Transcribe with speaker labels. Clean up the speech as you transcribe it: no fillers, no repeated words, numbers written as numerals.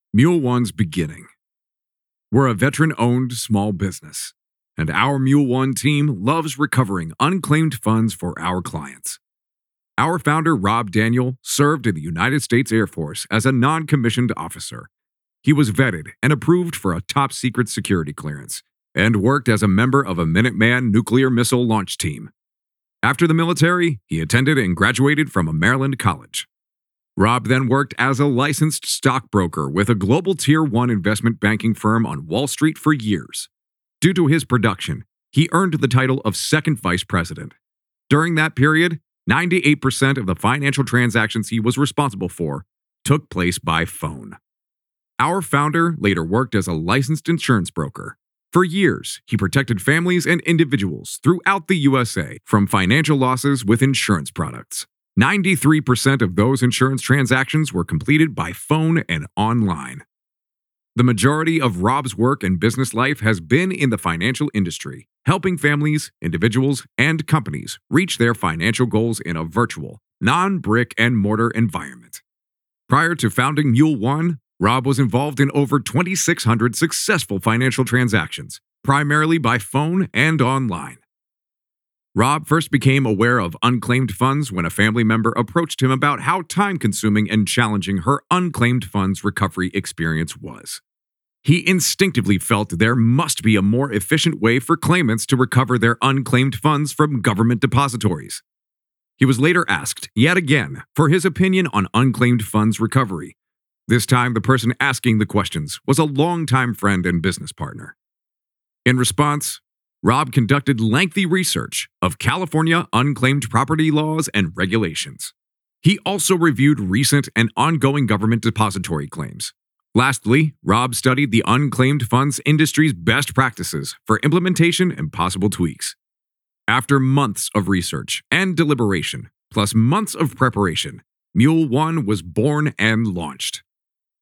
Speaker 1: Mule One's beginning. We're a veteran-owned small business, and our Mule One team loves recovering unclaimed funds for our clients. Our founder, Rob Daniel, served in the United States Air Force as a non-commissioned officer. He was vetted and approved for a top-secret security clearance and worked as a member of a Minuteman nuclear missile launch team. After the military, he attended and graduated from a Maryland college. Rob then worked as a licensed stockbroker with a global Tier 1 investment banking firm on Wall Street for years. Due to his production, he earned the title of second vice president. During that period, 98% of the financial transactions he was responsible for took place by phone. Our founder later worked as a licensed insurance broker. For years, he protected families and individuals throughout the USA from financial losses with insurance products. 93% of those insurance transactions were completed by phone and online. The majority of Rob's work and business life has been in the financial industry, helping families, individuals, and companies reach their financial goals in a virtual, non-brick-and-mortar environment. Prior to founding Mule One, Rob was involved in over 2,600 successful financial transactions, primarily by phone and online. Rob first became aware of unclaimed funds when a family member approached him about how time-consuming and challenging her unclaimed funds recovery experience was. He instinctively felt there must be a more efficient way for claimants to recover their unclaimed funds from government depositories. He was later asked, yet again, for his opinion on unclaimed funds recovery. This time, the person asking the questions was a longtime friend and business partner. In response, Rob conducted lengthy research of California unclaimed property laws and regulations. He also reviewed recent and ongoing government depository claims. Lastly, Rob studied the unclaimed funds industry's best practices for implementation and possible tweaks. After months of research and deliberation, plus months of preparation, Mule One was born and launched.